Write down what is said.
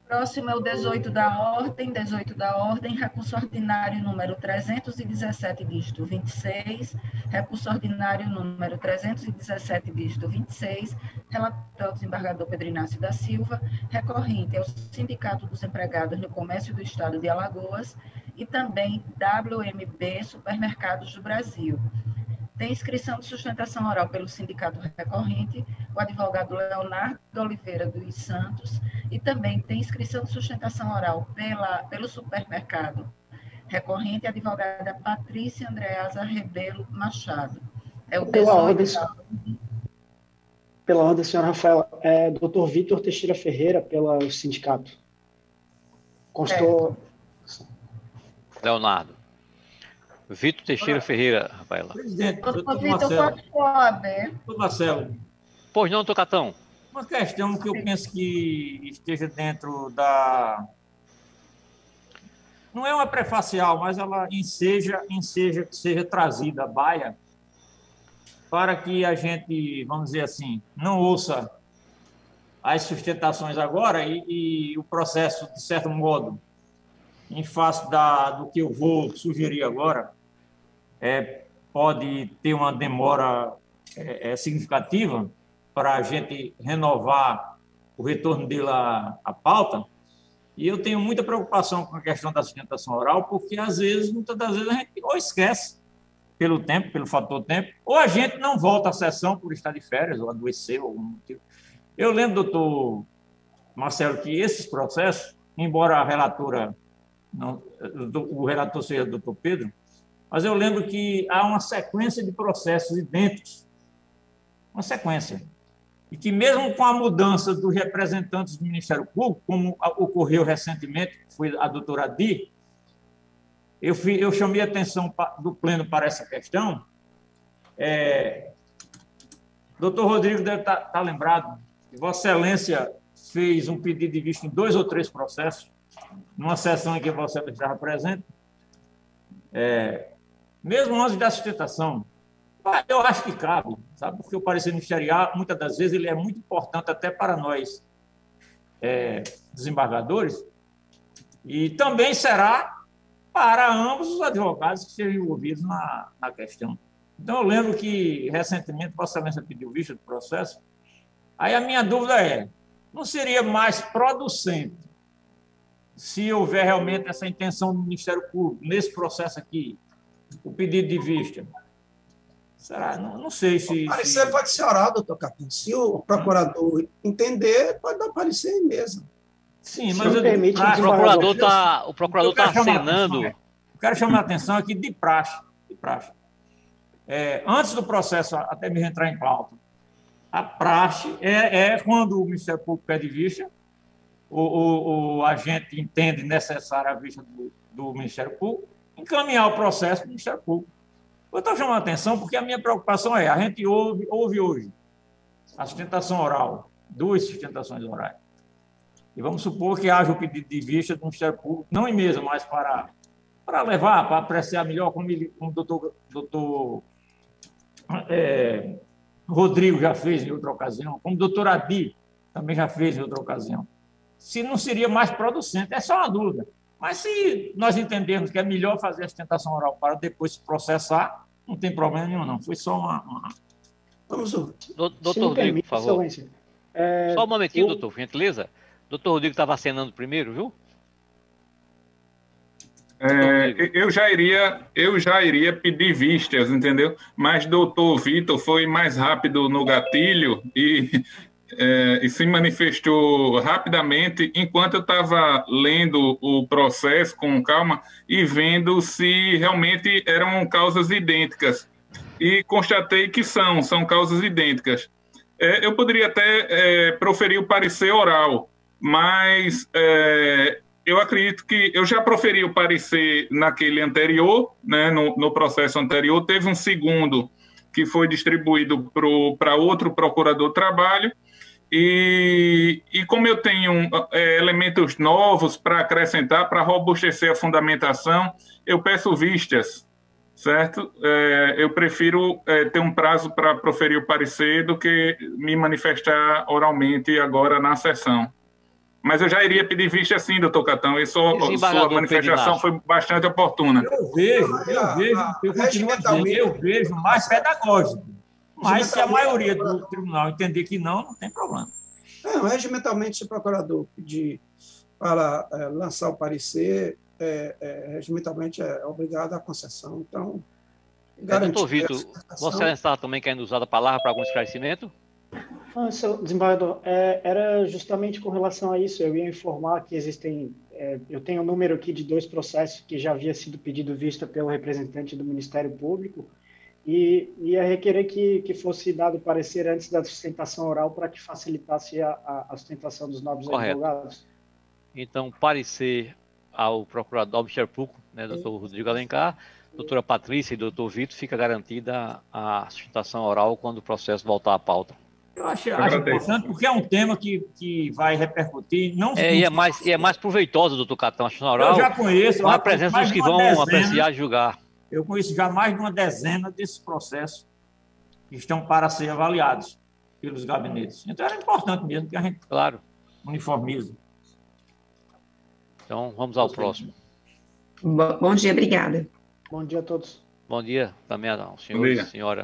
Próximo é o 18 da ordem, recurso ordinário número 317, dígito 26, recurso ordinário número 317, dígito 26, relator ao desembargador Pedro Inácio da Silva, recorrente ao Sindicato dos Empregados no Comércio do Estado de Alagoas e também WMB Supermercados do Brasil. Tem inscrição de sustentação oral pelo sindicato recorrente, o advogado Leonardo Oliveira dos Santos, e também tem inscrição de sustentação oral pelo supermercado recorrente, a advogada Patrícia Andreasa Rebelo Machado. É o 18 Pela ordem, senhora Rafaela, Dr. Vitor Teixeira Ferreira, pelo sindicato. Constou... Leonardo. Vitor Teixeira Ferreira, Rafaela. Presidente, doutor Marcelo. Pois não, Tocatão. Uma questão que eu penso que esteja dentro da... Não é uma prefacial, mas ela seja trazida à baia para que a gente, vamos dizer assim, não ouça as sustentações agora e o processo, de certo modo, em face do que eu vou sugerir agora, pode ter uma demora significativa para a gente renovar o retorno dele à pauta. E eu tenho muita preocupação com a questão da sustentação oral, porque, às vezes, muitas das vezes, a gente ou esquece pelo tempo, pelo fator tempo, ou a gente não volta à sessão por estar de férias, ou adoeceu, ou algum motivo. Eu lembro, doutor Marcelo, que esses processos, embora a relatora, o relator seja o doutor Pedro, mas eu lembro que há uma sequência de processos idênticos, uma sequência, e que mesmo com a mudança dos representantes do Ministério Público, como ocorreu recentemente, foi a doutora Adi, eu chamei a atenção do Pleno para essa questão. Doutor Rodrigo deve estar lembrado que Vossa Excelência fez um pedido de vista em 2 ou 3 processos, numa sessão em que Vossa Excelência estava presente, mesmo antes da sustentação. Eu acho que cabe, sabe? Porque o parecer ministerial, muitas das vezes, ele é muito importante até para nós, desembargadores, e também será para ambos os advogados que estejam envolvidos na questão. Então, eu lembro que, recentemente, Vossa Excelência pediu vista do processo. Aí a minha dúvida não seria mais producente se houver realmente essa intenção do Ministério Público, nesse processo aqui, o pedido de vista? Será? Não sei se... O parecer pode ser oral, doutor Capim. Se o procurador entender, pode dar parecer aí mesmo. Sim, mas o procurador está acenando. Eu quero chamar a atenção aqui de praxe. Antes do processo até me entrar em pauta, a praxe quando o Ministério Público pede vista, o agente entende necessária a vista do Ministério Público, encaminhar o processo para o Ministério Público. Eu estou chamando a atenção porque a minha preocupação a gente ouve hoje a sustentação oral, 2 sustentações orais. E vamos supor que haja o pedido de vista do Ministério Público, não em mesa, mas para levar, para apreciar melhor, como o doutor Rodrigo já fez em outra ocasião, como o doutor Adi também já fez em outra ocasião. Se não seria mais producente, é só uma dúvida. Mas se nós entendermos que é melhor fazer a sustentação oral para depois se processar, não tem problema nenhum, não. Foi só uma... Vamos ouvir. Doutor Rodrigo, por favor. Só um momentinho, doutor, por gentileza. Doutor Rodrigo estava acenando primeiro, viu? Eu já iria pedir vistas, entendeu? Mas doutor Vitor foi mais rápido no gatilho e se manifestou rapidamente enquanto eu estava lendo o processo com calma e vendo se realmente eram causas idênticas. E constatei que são causas idênticas. Eu poderia até proferir o parecer oral, mas eu acredito que eu já proferi o parecer naquele anterior, né, no processo anterior, teve um segundo que foi distribuído para outro procurador do trabalho, e como eu tenho elementos novos para acrescentar, para robustecer a fundamentação, eu peço vistas, certo? Eu prefiro ter um prazo para proferir o parecer do que me manifestar oralmente agora na sessão. Mas eu já iria pedir vista sim, doutor Catão, e sua manifestação foi bastante oportuna. Eu vejo mais pedagógico. Mas se a maioria do tribunal entender que não tem problema. Regimentalmente, se o procurador pedir para lançar o parecer, regimentalmente é obrigado à concessão. Então, doutor Vitor, Vossa Excelência estava também querendo usar a palavra para algum esclarecimento? Não, seu desembargador, era justamente com relação a isso. Eu ia informar que existem, eu tenho um número aqui de 2 processos que já havia sido pedido vista pelo representante do Ministério Público e ia requerer que fosse dado parecer antes da sustentação oral para que facilitasse a sustentação dos nobres advogados. Então, parecer ao procurador do Ministério Público, né, doutor Rodrigo Alencar, doutora Patrícia e doutor Vitor, fica garantida a sustentação oral quando o processo voltar à pauta. Eu acho importante, porque é um tema que vai repercutir. Não e é mais proveitoso, doutor Catão, a sustentação oral. Eu já conheço. Com a presença dos que vão apreciar e julgar. Eu conheço já mais de uma dezena desses processos que estão para ser avaliados pelos gabinetes. Então, era importante mesmo que a gente uniformize. Então, vamos ao próximo. Bom dia, obrigada. Bom dia a todos. Bom dia também ao senhor e senhora.